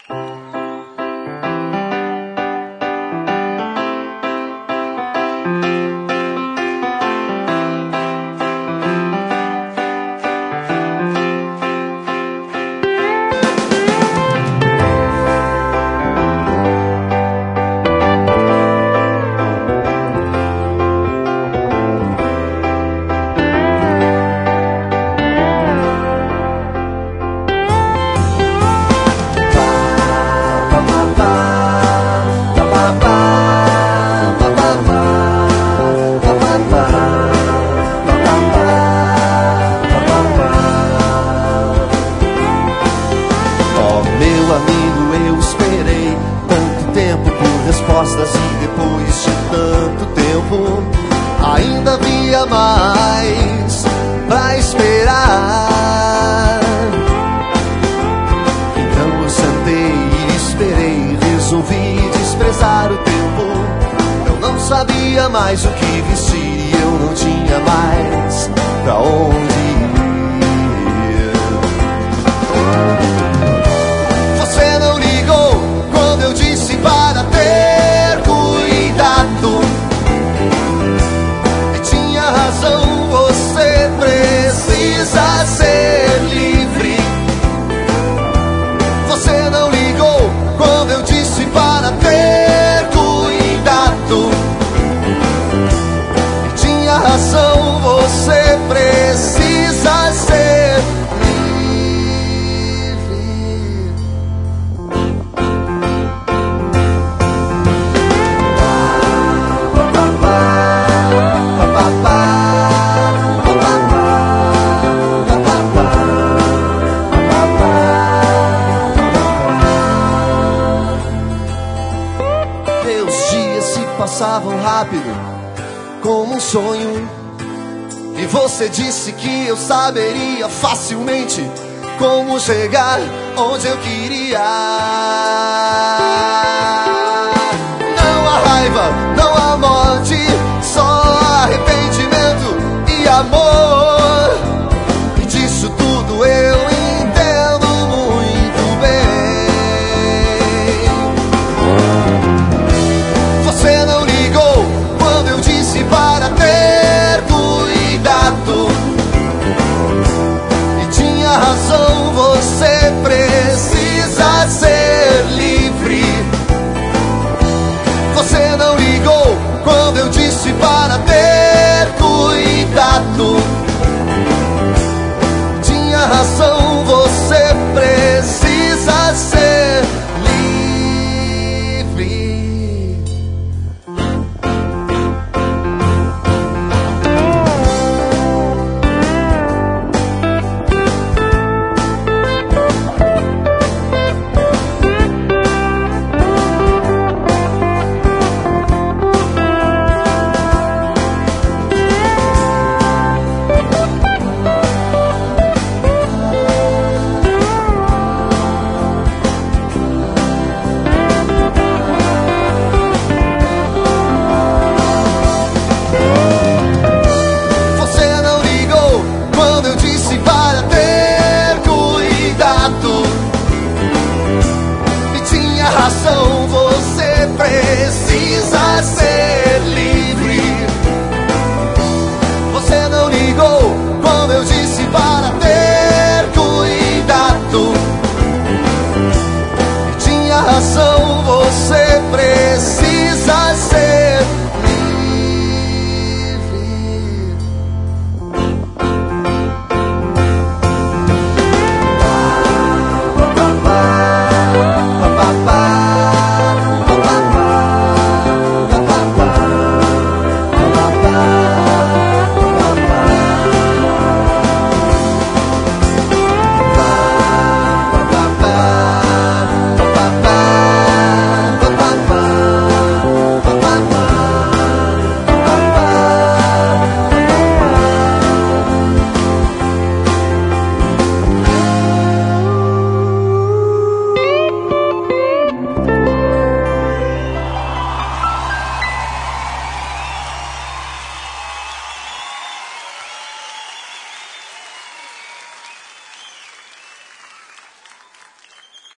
E depois de tanto tempo ainda havia mais pra esperar. Então eu sentei e esperei, resolvi desprezar o tempo. Eu não sabia mais o que vestir e eu não tinha mais pra onde ir. Você não ligou quando eu disse para ter cuidado. E tinha razão, você precisa ser livre. Você não ligou quando eu disse para ter cuidado. E tinha razão, você precisa ser passavam rápido, como um sonho. E você disse que eu saberia facilmente como chegar onde eu queria.